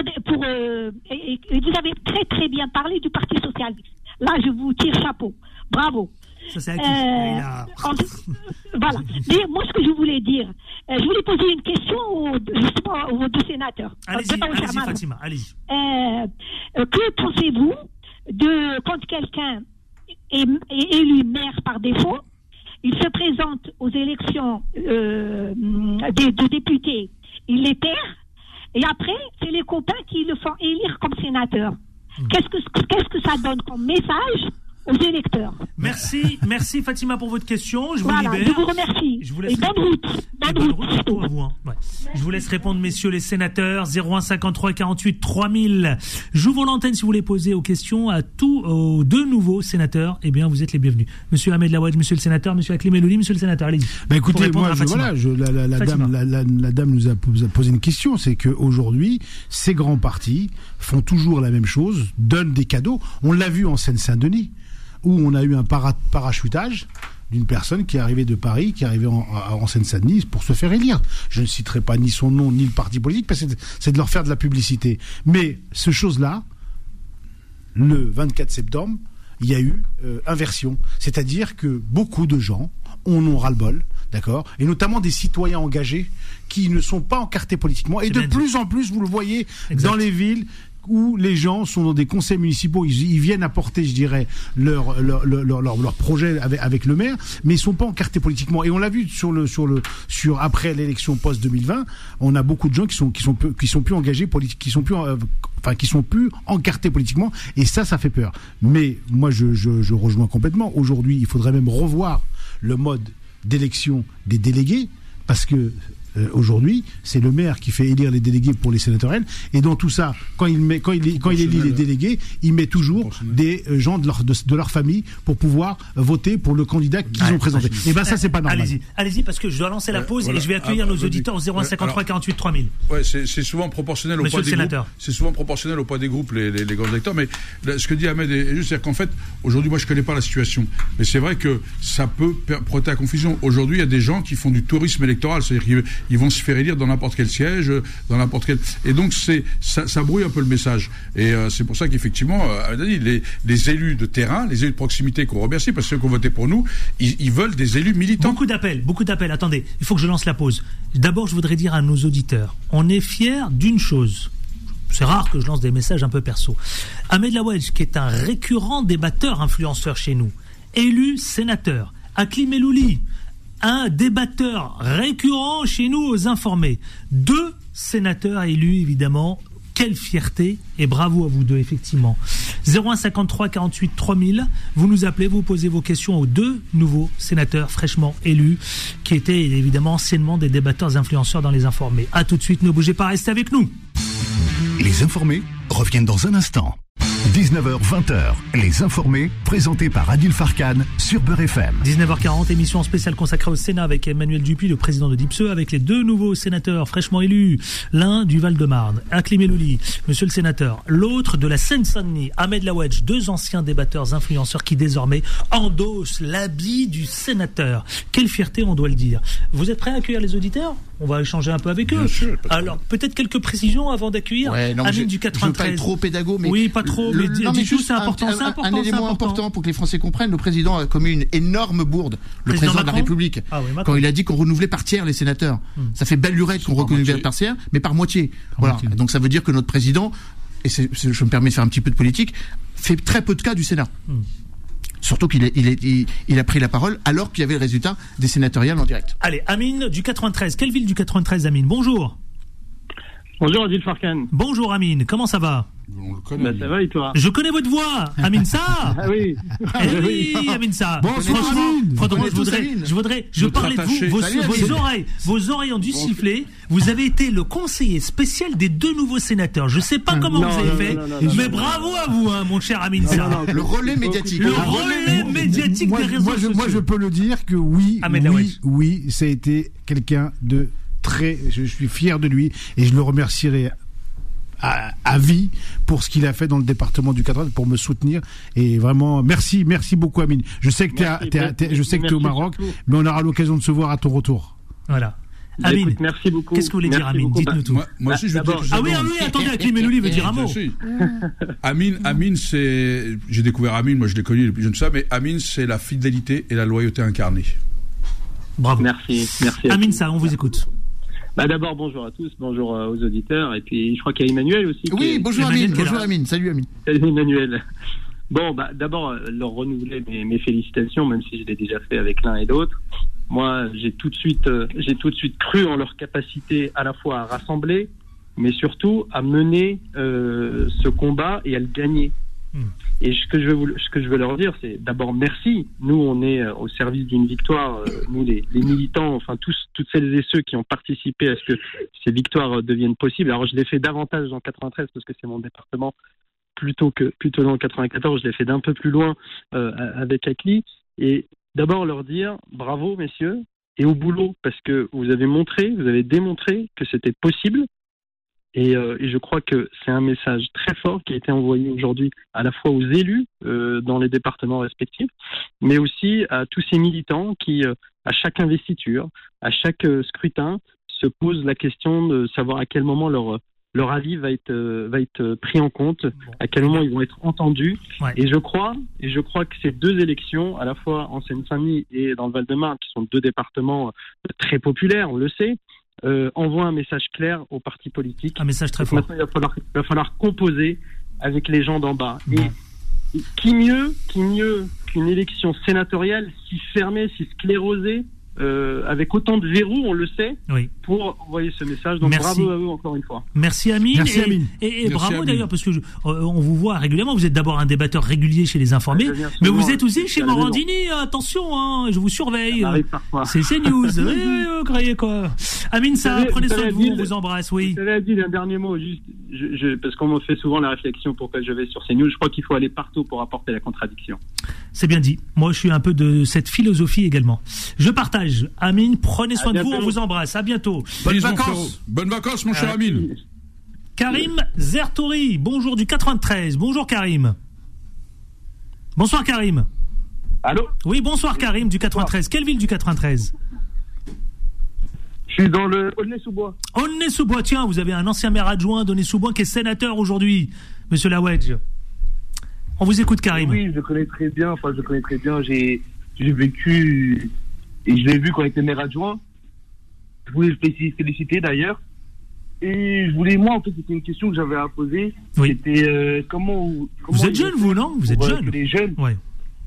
vous avez très très bien parlé du Parti socialiste. Là, je vous tire chapeau. Bravo. Ça, c'est voilà. Mais moi, ce que je voulais dire, je voulais poser une question aux 2 sénateurs. Allez-y, Fatima, allez-y. Que pensez-vous de quand quelqu'un est élu maire par défaut, il se présente aux élections de députés, il les perd, et après, c'est les copains qui le font élire comme sénateur. Qu'est-ce que ça donne comme message aux électeurs? Merci Fatima pour votre question. Je vous libère. Je vous remercie. Et bonne route pour vous. Hein. Ouais. Je vous laisse répondre, messieurs les sénateurs. 01 53 48 3000. J'ouvre l'antenne si vous voulez poser aux questions aux 2 nouveaux sénateurs. Eh bien, vous êtes les bienvenus. Monsieur Ahmed Lawedge, monsieur le sénateur, monsieur Akli Melouli, monsieur le sénateur, allez-y. Écoutez, moi, la dame nous a posé une question. C'est qu'aujourd'hui, ces grands partis font toujours la même chose, donnent des cadeaux. On l'a vu en Seine-Saint-Denis, où on a eu un parachutage d'une personne qui est arrivée de Paris, qui est arrivée en Seine-Saint-Denis pour se faire élire. Je ne citerai pas ni son nom, ni le parti politique, parce que c'est de leur faire de la publicité. Mais ce chose-là, le 24 septembre, il y a eu inversion. C'est-à-dire que beaucoup de gens en ont ras-le-bol, d'accord, et notamment des citoyens engagés qui ne sont pas encartés politiquement. Et de plus en plus, vous le voyez, dans les villes où les gens sont dans des conseils municipaux, ils viennent apporter, je dirais, leur projet avec le maire, mais ils sont pas encartés politiquement. Et on l'a vu sur après l'élection post 2020, on a beaucoup de gens qui sont plus engagés qui sont plus encartés politiquement, et ça fait peur. Mais moi, je rejoins complètement. Aujourd'hui, il faudrait même revoir le mode d'élection des délégués, parce que aujourd'hui, c'est le maire qui fait élire les délégués pour les sénatoriales, et dans tout ça, quand il élit les délégués, il met toujours des gens de leur famille pour pouvoir voter pour le candidat qu'ils ont présenté. Et ben ça, c'est pas normal. Allez-y, parce que je dois lancer la pause et je vais accueillir nos auditeurs au 0153 48 3000. Ouais, c'est souvent proportionnel au poids des groupes. C'est souvent proportionnel au poids des groupes, les grands électeurs. Mais ce que dit Ahmed est juste, c'est qu'en fait, aujourd'hui, moi, je connais pas la situation, mais c'est vrai que ça peut prêter à confusion. Aujourd'hui, il y a des gens qui font du tourisme électoral, c'est-à-dire qu'ils vont se faire élire dans n'importe quel siège, dans n'importe quel... Et donc, ça brouille un peu le message. Et c'est pour ça qu'effectivement, les élus de terrain, les élus de proximité qu'on remercie, parce que ceux qui ont voté pour nous, ils veulent des élus militants. Beaucoup d'appels. Attendez, il faut que je lance la pause. D'abord, je voudrais dire à nos auditeurs, on est fiers d'une chose. C'est rare que je lance des messages un peu perso. Ahmed Lawedge, qui est un récurrent débatteur influenceur chez nous, élu sénateur. Akli Melouli, un débatteur récurrent chez nous aux Informés. 2 sénateurs élus, évidemment, Quelle fierté, et bravo à vous deux, effectivement. 01 53 48 3000, vous nous appelez, vous posez vos questions aux deux nouveaux sénateurs fraîchement élus, qui étaient évidemment anciennement des débatteurs influenceurs dans Les Informés. À tout de suite, ne bougez pas, restez avec nous. Les Informés reviennent dans un instant. 19h, 20h, Les Informés, présentés par Adil Farkan sur Beurre FM. 19h40, émission spéciale consacrée au Sénat avec Emmanuel Dupuis, le président de DIPSE, avec les deux nouveaux sénateurs fraîchement élus. L'un du Val-de-Marne, Haklin Melouli, monsieur le sénateur. L'autre de la Seine-Saint-Denis, Ahmed Laouedj, deux anciens débatteurs influenceurs qui désormais endossent l'habit du sénateur. Quelle fierté, on doit le dire. Vous êtes prêts à accueillir les auditeurs ? On va échanger un peu avec eux. Bien sûr, alors, peut-être quelques précisions avant d'accueillir Amine du 93. Je veux pas être trop pédago, mais... Oui, pas trop, mais c'est important. Un élément important pour que les Français comprennent. Le président a commis une énorme bourde. Le président de la République. Quand il a dit qu'on renouvelait par tiers les sénateurs. Ça fait belle lurette qu'on renouvelle par tiers, mais par moitié. Voilà. Donc ça veut dire que notre président, et je me permets de faire un petit peu de politique, fait très peu de cas du Sénat. Surtout qu'il a pris la parole alors qu'il y avait le résultat des sénatoriales en direct. Allez, Amine du 93. Quelle ville du 93, Amine ? Bonjour. Bonjour Adil Farkan. Bonjour Amine, comment ça va ? On le connaît. Ça va et toi ? Je connais votre voix, Amine Sa. Ah oui. Oui, Amine Sa. Bonsoir Amine. Franchement, je parlais de vous, vos oreilles ont dû siffler. Vous avez été le conseiller spécial des deux nouveaux sénateurs. Je sais pas comment vous avez fait, mais bravo à vous, mon cher Amine Sa. Le relais médiatique. Le relais médiatique des réseaux sociaux. Moi, je peux le dire que oui, ça a été quelqu'un de je suis fier de lui et je le remercierai à vie pour ce qu'il a fait dans le département du 93 pour me soutenir et vraiment merci beaucoup Amine. Je sais que tu es au Maroc, mais on aura l'occasion de se voir à ton retour. Voilà. Amine, écoute, merci beaucoup. Qu'est-ce que vous voulez dire, Amine ? Dites-nous tout. Moi aussi, je veux dire. Attendez, Haklin Melouli veut dire un mot. Amine, c'est. J'ai découvert Amine, moi je l'ai connu depuis jeune ça, mais Amine, c'est la fidélité et la loyauté incarnée. Bravo. Merci. Amine Sa, on vous écoute. D'abord, bonjour à tous, bonjour aux auditeurs, et puis je crois qu'il y a Emmanuel aussi. Oui, bonjour Amine, salut Amine. Salut Emmanuel. Bon, d'abord, leur renouveler mes félicitations, même si je l'ai déjà fait avec l'un et l'autre. Moi, j'ai tout de suite cru en leur capacité à la fois à rassembler, mais surtout à mener ce combat et à le gagner. Et ce que je veux leur dire, c'est d'abord merci. Nous, on est au service d'une victoire. Nous, les militants, enfin toutes celles et ceux qui ont participé à ce que ces victoires deviennent possibles. Alors, je l'ai fait davantage en 93 parce que c'est mon département, plutôt dans le 94. Je l'ai fait d'un peu plus loin avec Haklin. Et d'abord leur dire bravo, messieurs, et au boulot, parce que vous avez démontré que c'était possible. Et je crois que c'est un message très fort qui a été envoyé aujourd'hui à la fois aux élus dans les départements respectifs, mais aussi à tous ces militants qui, à chaque investiture, à chaque scrutin, se posent la question de savoir à quel moment leur avis va être pris en compte, à quel moment ils vont être entendus. Ouais. Et je crois que ces deux élections, à la fois en Seine-Saint-Denis et dans le Val-de-Marne, qui sont deux départements très populaires, on le sait, envoie un message clair aux partis politiques. Un message très fort. Maintenant, il va falloir composer avec les gens d'en bas. Et qui mieux qu'une élection sénatoriale si fermée, si sclérosée, avec autant de verrous, on le sait, pour envoyer ce message. Donc bravo à vous encore une fois. Merci Amine. Et bravo Amine. D'ailleurs, parce que on vous voit régulièrement. Vous êtes d'abord un débatteur régulier chez Les Informés, mais vous êtes aussi chez Morandini. Attention, je vous surveille. C'est CNews. Vous croyez quoi? Amine, prenez soin de vous. On vous embrasse. Oui. Je t'avais dit un dernier mot, juste, parce qu'on me fait souvent la réflexion pourquoi je vais sur CNews. Je crois qu'il faut aller partout pour apporter la contradiction. C'est bien dit. Moi, je suis un peu de cette philosophie également. Je partage. Amine, prenez soin de vous, on vous embrasse, à bientôt. Bonnes vacances, mon cher Amine. Karim Zertouri, bonjour du 93. Bonjour Karim. Bonsoir Karim. Allô? Oui, bonsoir Karim du 93. Quelle ville du 93? Je suis dans le Aulnay-sous-Bois. Aulnay-sous-Bois, tiens, vous avez un ancien maire adjoint d'Aulnay-sous-Bois qui est sénateur aujourd'hui, monsieur Laouedj. On vous écoute Karim. Oui, je connais très bien, j'ai vécu... Et je l'ai vu quand il était maire adjoint. Je voulais le féliciter d'ailleurs. Et je voulais, moi, en fait, c'était une question que j'avais à poser. Oui. C'était comment vous êtes jeune, vous, non? Vous êtes jeune. Les jeunes. Ouais.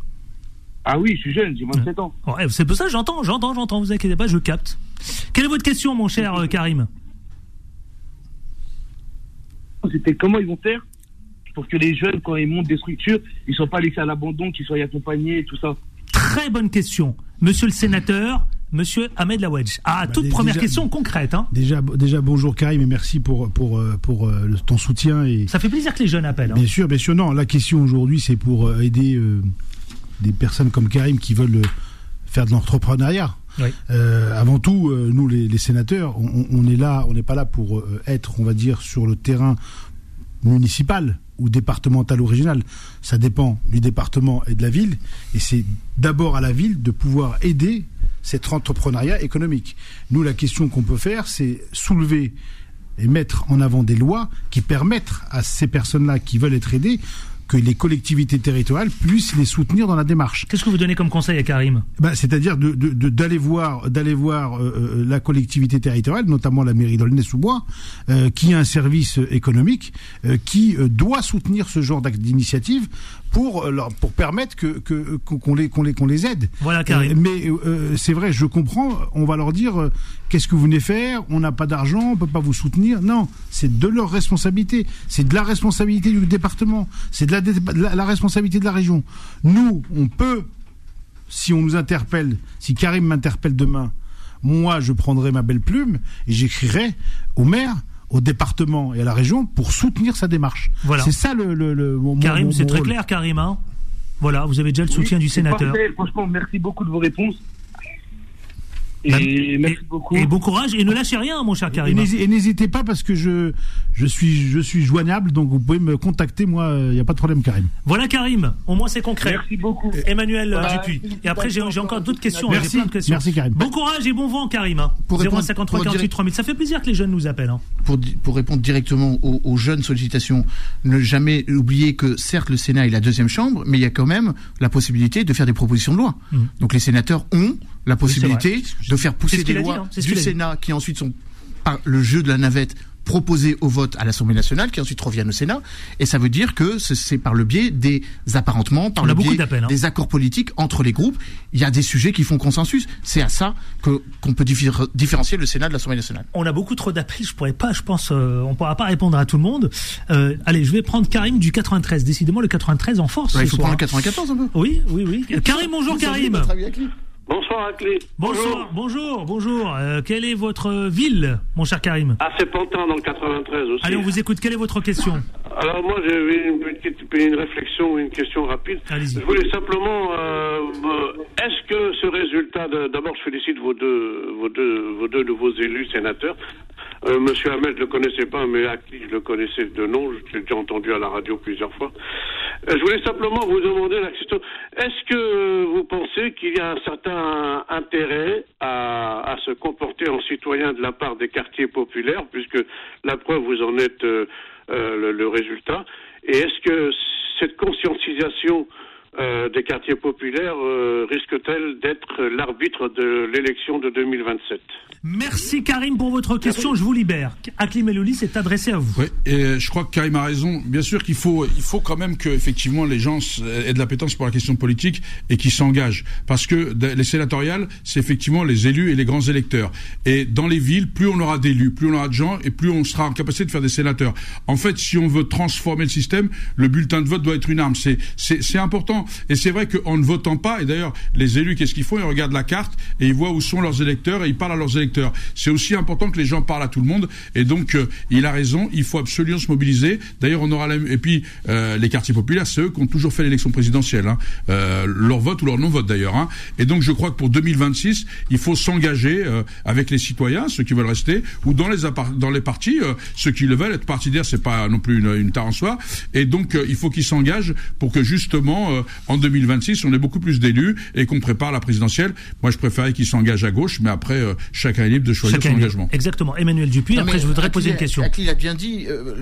Ah oui, je suis jeune, j'ai 27 ans. Ouais, c'est pour ça, j'entends, vous inquiétez pas, je capte. Quelle est votre question, mon cher Karim? c'était comment ils vont faire pour que les jeunes, quand ils montent des structures, ils ne soient pas laissés à l'abandon, qu'ils soient accompagnés et tout ça. Très bonne question. Monsieur le sénateur, monsieur Ahmed Laouedj. Toute première question concrète. Hein. Déjà, bonjour Karim et merci pour ton soutien. Et ça fait plaisir que les jeunes appellent. Bien sûr. Non, la question aujourd'hui, c'est pour aider des personnes comme Karim qui veulent faire de l'entrepreneuriat. Oui. Avant tout, nous les sénateurs, on est là, on n'est pas là pour être, on va dire, sur le terrain municipal ou départemental ou régional. Ça dépend du département et de la ville, et c'est d'abord à la ville de pouvoir aider cet entrepreneuriat économique. Nous, la question qu'on peut faire, c'est soulever et mettre en avant des lois qui permettent à ces personnes-là qui veulent être aidées que les collectivités territoriales puissent les soutenir dans la démarche. Qu'est-ce que vous donnez comme conseil à Karim ? C'est-à-dire d'aller voir la collectivité territoriale, notamment la mairie d'Aulnay-sous-Bois, qui a un service économique, qui doit soutenir ce genre d'initiative pour permettre qu'on les aide. Voilà, Karim. Mais c'est vrai, je comprends, on va leur dire qu'est-ce que vous venez faire ? On n'a pas d'argent, on ne peut pas vous soutenir. Non, c'est de leur responsabilité. C'est de la responsabilité du département. C'est de la responsabilité de la région. Nous, on peut, si on nous interpelle, si Karim m'interpelle demain, moi, je prendrai ma belle plume et j'écrirai au maire, au département et à la région pour soutenir sa démarche. Voilà. C'est ça Karim, c'est très clair, Karim. Hein, voilà, vous avez déjà le soutien du sénateur. Parfait. Franchement, merci beaucoup de vos réponses. Merci beaucoup. Et bon courage, et ne lâchez rien, mon cher Karim. Et n'hésitez pas, parce que je suis joignable, donc vous pouvez me contacter, moi, il n'y a pas de problème, Karim. Voilà, Karim, au moins c'est concret. Merci beaucoup. Emmanuel Dupuis. Et après, j'ai encore d'autres questions. Merci. J'ai plein de questions. Merci, Karim. Bon courage et bon vent, Karim. 053 48 3000. Ça fait plaisir que les jeunes nous appellent. Hein. Pour répondre directement aux jeunes sollicitations, ne jamais oublier que certes le Sénat est la deuxième chambre, mais il y a quand même la possibilité de faire des propositions de loi. Donc les sénateurs ont la possibilité de faire pousser des lois du Sénat qui ensuite sont, par le jeu de la navette, proposées au vote à l'Assemblée nationale, qui ensuite reviennent au Sénat. Et ça veut dire que c'est par le biais des apparentements, par le biais des accords politiques entre les groupes. Il y a des sujets qui font consensus. C'est à ça qu'on peut différencier le Sénat de l'Assemblée nationale. On a beaucoup trop d'appels. Je pense, on ne pourra pas répondre à tout le monde. Allez, je vais prendre Karim du 93. Décidément, le 93 en force. Il faut prendre le 94 un peu. Oui. Karim, bonjour Karim. Bonsoir Aclé. Bonjour. Quelle est votre ville, mon cher Karim ? C'est Pantin dans le 93 aussi. Allez, on vous écoute. Quelle est votre question ? Alors moi, j'avais une réflexion, une question rapide. Allez-y. Je voulais simplement, est-ce que ce résultat, d'abord je félicite vos deux nouveaux élus sénateurs. Monsieur Ahmed, je le connaissais pas, mais Akli, je le connaissais de nom. Je l'ai déjà entendu à la radio plusieurs fois. Je voulais simplement vous demander la question. Est-ce que vous pensez qu'il y a un certain intérêt à se comporter en citoyen de la part des quartiers populaires, puisque la preuve, vous en êtes le résultat. Et est-ce que cette conscientisation des quartiers populaires risque-t-elle d'être l'arbitre de l'élection de 2027 ? Merci Karim pour votre question, je vous libère. Akli Melouli s'est adressé à vous. Oui, et je crois que Karim a raison. Bien sûr qu'il faut quand même que effectivement les gens aient de l'appétence pour la question politique et qu'ils s'engagent. Parce que les sénatoriales, c'est effectivement les élus et les grands électeurs. Et dans les villes, plus on aura d'élus, plus on aura de gens et plus on sera en capacité de faire des sénateurs. En fait, si on veut transformer le système, le bulletin de vote doit être une arme. C'est important. Et c'est vrai qu'en ne votant pas, et d'ailleurs, les élus, qu'est-ce qu'ils font ? Ils regardent la carte et ils voient où sont leurs électeurs et ils parlent à leurs électeurs. C'est aussi important que les gens parlent à tout le monde. Et donc, il a raison, il faut absolument se mobiliser. D'ailleurs, on aura et puis, les quartiers populaires, c'est eux qui ont toujours fait l'élection présidentielle. Hein. Leur vote ou leur non-vote, d'ailleurs. Hein. Et donc, je crois que pour 2026, il faut s'engager avec les citoyens, ceux qui veulent rester, ou dans les partis, ceux qui le veulent. Être partidaire, c'est pas non plus une tare en soi. Et donc, il faut qu'ils s'engagent pour que, justement, en 2026, on ait beaucoup plus d'élus et qu'on prépare la présidentielle. Moi, je préférais qu'ils s'engagent à gauche, mais après, chacun est libre de choisir son engagement. Exactement. Emmanuel Dupuis, non, après je voudrais poser une question. Akli a bien dit,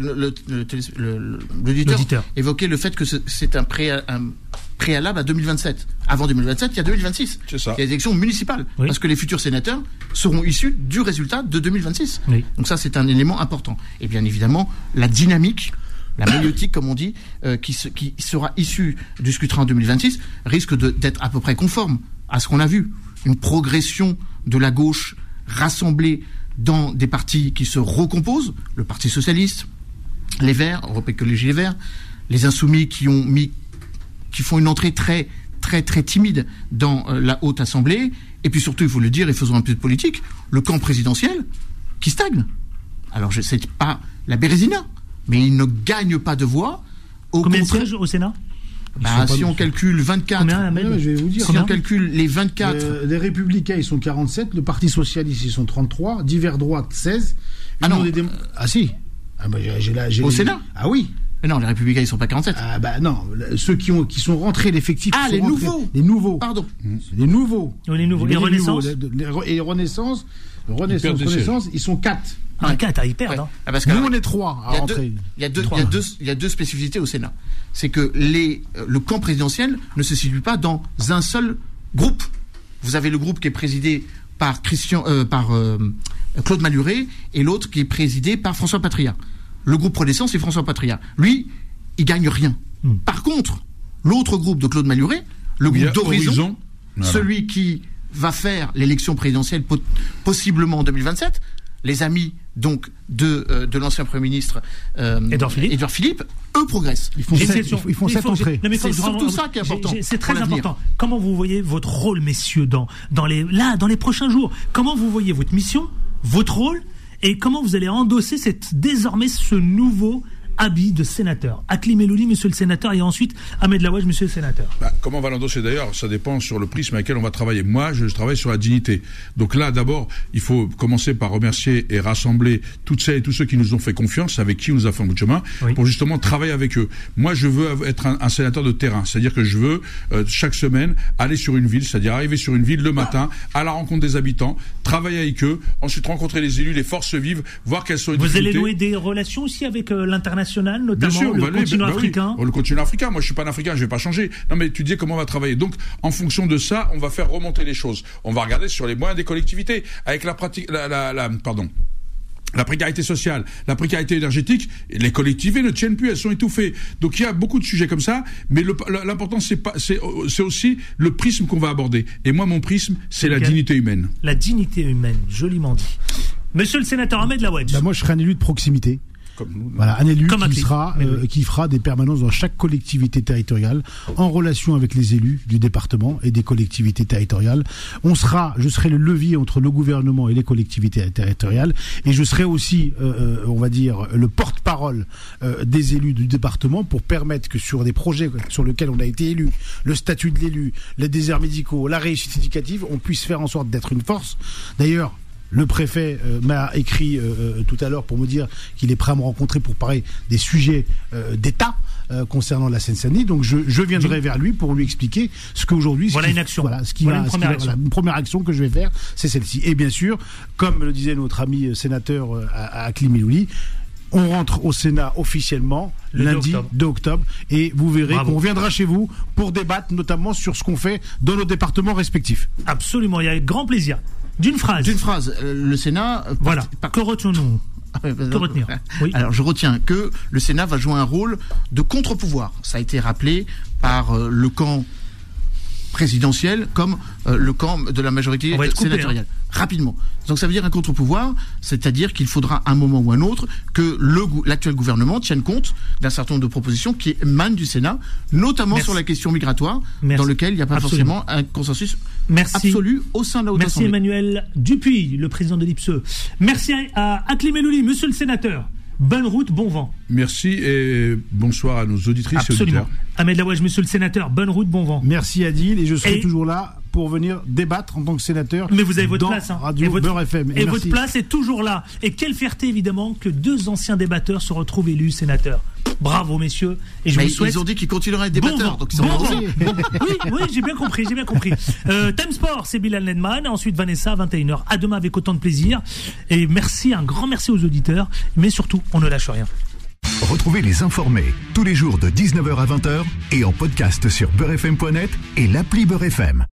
l'auditeur évoquait le fait que c'est un préalable à 2027. Avant 2027, il y a 2026. C'est ça. Il y a des élections municipales. Oui. Parce que les futurs sénateurs seront issus du résultat de 2026. Oui. Donc ça, c'est un élément important. Et bien évidemment, la dynamique, la maïotique, comme on dit, qui sera issue du scrutin en 2026, risque d'être à peu près conforme à ce qu'on a vu. Une progression de la gauche rassemblée dans des partis qui se recomposent, le Parti socialiste, les Verts, Europe Écologie Les Verts, les Insoumis qui font une entrée très très très timide dans la Haute Assemblée, et puis surtout, il faut le dire, et faisons un peu de politique, le camp présidentiel qui stagne. Alors je sais pas la Bérésina, mais il ne gagne pas de voix. Combien de sièges au Sénat? Si on calcule 24, je vais vous dire, si on calcule les 24... les Républicains, ils sont 47, le Parti Socialiste, ils sont 33, Divers Droite, 16... si. Au Sénat? Ah oui. Mais non, les Républicains, ils sont pas 47. Ah non, ceux qui sont rentrés, l'effectif... Ah, les nouveaux. Les nouveaux. Pardon. Les nouveaux. Les nouveaux. Les Renaissance. Et Renaissance, ils sont 4. Ah, 4, ils perdent. Ouais. Parce que nous, on est 3 à rentrer. Il y a deux spécificités au Sénat. C'est que le camp présidentiel ne se situe pas dans un seul groupe. Vous avez le groupe qui est présidé par Claude Malhuret et l'autre qui est présidé par François Patria. Le groupe Renaissance, c'est François Patria. Lui, il gagne rien. Par contre, l'autre groupe de Claude Malhuret, le groupe d'Horizon, celui qui va faire l'élection présidentielle possiblement en 2027, les amis donc de l'ancien Premier ministre Édouard Philippe, eux progressent. Ils font 7 entrées. C'est surtout ça qui est important. C'est très important. Comment vous voyez votre rôle, messieurs, dans les prochains jours? Comment vous voyez votre mission, votre rôle, et comment vous allez endosser désormais ce nouveau habit de sénateur? Akli Melouli, monsieur le sénateur, et ensuite Ahmed Laouaj, monsieur le sénateur. Comment on va l'endosser d'ailleurs? Ça dépend sur le prisme avec lequel on va travailler. Moi, je travaille sur la dignité. Donc là, d'abord, il faut commencer par remercier et rassembler toutes celles et tous ceux qui nous ont fait confiance, avec qui on nous a fait un bout de chemin, pour justement travailler avec eux. Moi, je veux être un sénateur de terrain. C'est-à-dire que je veux, chaque semaine, aller sur une ville, c'est-à-dire arriver sur une ville le matin, à la rencontre des habitants, travailler avec eux, ensuite rencontrer les élus, les forces vives, voir quelles sont les difficultés. Vous allez nouer des relations aussi avec l'international, notamment bien sûr, le continent africain. Le continent africain, moi je suis pas un Africain, je vais pas changer. Non mais tu disais comment on va travailler. Donc en fonction de ça, on va faire remonter les choses. On va regarder sur les moyens des collectivités avec la précarité sociale, la précarité énergétique, les collectivités ne tiennent plus, elles sont étouffées. Donc il y a beaucoup de sujets comme ça, mais l'important c'est aussi le prisme qu'on va aborder. Et moi mon prisme, c'est la dignité humaine. La dignité humaine, joliment dit. Monsieur le sénateur Ahmed Laouaj. Moi je serai un élu de proximité. Voilà, un élu qui fera des permanences dans chaque collectivité territoriale en relation avec les élus du département et des collectivités territoriales. Je serai le levier entre le gouvernement et les collectivités territoriales, et je serai aussi, on va dire, le porte-parole des élus du département pour permettre que sur des projets sur lesquels on a été élu, le statut de l'élu, les déserts médicaux, la réussite éducative, on puisse faire en sorte d'être une force. D'ailleurs, le préfet m'a écrit tout à l'heure pour me dire qu'il est prêt à me rencontrer pour parler des sujets d'État concernant la Seine-Saint-Denis. Donc je viendrai vers lui pour lui expliquer ce qu'aujourd'hui... Voilà une action. Une première action que je vais faire, c'est celle-ci. Et bien sûr, comme le disait notre ami sénateur Akli Melouli, on rentre au Sénat officiellement lundi 2 octobre et vous verrez qu'on reviendra chez vous pour débattre notamment sur ce qu'on fait dans nos départements respectifs. Absolument, il y a grand plaisir. D'une phrase, le Sénat... Voilà, que retenons-nous? Que retenir? Oui. Alors je retiens que le Sénat va jouer un rôle de contre-pouvoir. Ça a été rappelé par le camp présidentiel comme le camp de la majorité sénatoriale. Rapidement. Donc ça veut dire un contre-pouvoir, c'est-à-dire qu'il faudra un moment ou un autre que l'actuel gouvernement tienne compte d'un certain nombre de propositions qui émanent du Sénat, notamment sur la question migratoire, dans lequel il n'y a pas forcément un consensus absolu au sein de la Haute Assemblée. Merci Emmanuel Dupuis, le président de l'IPSE. Merci à Akli Melouli, monsieur le sénateur. Bonne route, bon vent. Merci et bonsoir à nos auditrices et auditeurs. Ahmed Laouaj, monsieur le sénateur, bonne route, bon vent. Merci Adil, et je serai toujours là pour venir débattre en tant que sénateur. Mais vous avez votre place, Radio Beurre FM. Et votre place est toujours là. Et quelle fierté évidemment que 2 anciens débatteurs se retrouvent élus sénateurs. Bravo messieurs. Et je vous souhaite... Ils ont dit qu'ils continueraient à être débatteurs. Oui, j'ai bien compris. Time Sport, c'est Bilal Nedman. Ensuite Vanessa, 21h. À demain avec autant de plaisir. Et un grand merci aux auditeurs. Mais surtout, on ne lâche rien. Retrouvez les informés tous les jours de 19h à 20h et en podcast sur beurrefm.net et l'appli Beurre FM.